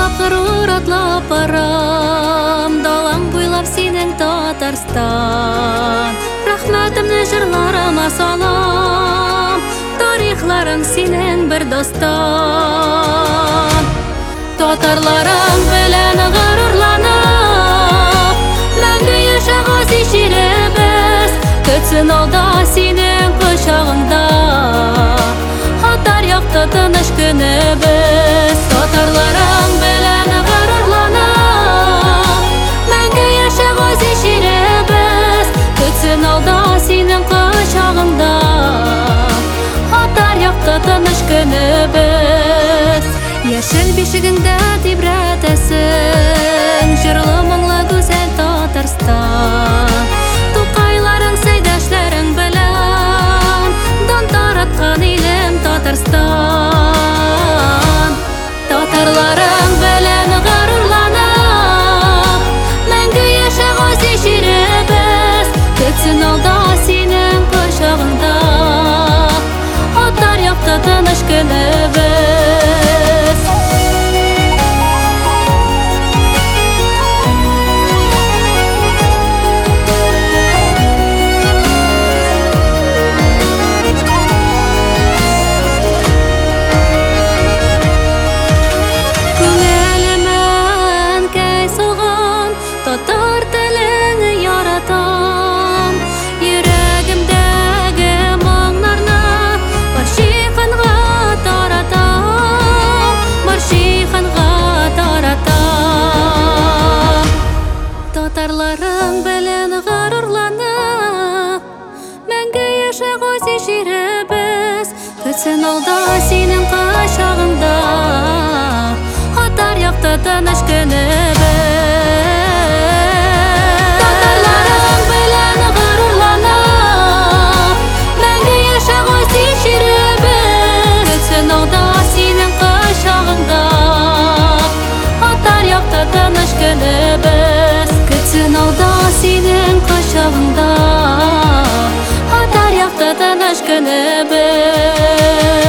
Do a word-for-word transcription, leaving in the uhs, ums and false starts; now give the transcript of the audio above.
Гырур атлап барам, далаң буйлап синең Татарстан. Рахмәтемне җырларыма салам, тарихларың синең бер дастан. Татарларың белән горурланып, мәңге яшә гази җиребез, көтсен алда синең кочагыңда, атар якты тыныч көнебез. Татарларың белән горурланып, мәңге яшә гази җиребез, көтсен алда синең кочагыңда, атар якты тыныч көнебез. Яшел бишегеңдә тибрәтәсең, җырлы моңлы гүзәл Татарстан. Тукайларың, сәйдәшләрең белән дан тараткан илем Татарстан. Татарларың белән горурланып, мәңге яшә гази җиребез, көтсен алда синең кочагыңда, атар якты тыныч көнебез. Татар телен яратам, йөрәгемдәге моңнарны баршиханга таратам, баршиханга таратам. Татарларың белән горурланып, мәңге яшә гази җиребез, көтсен алда синең кочагыңда, атар якты тыныч көнебез. Тыныч көнебез, көтсен алда синең кочагыңда, атар якты тыныч көнебез.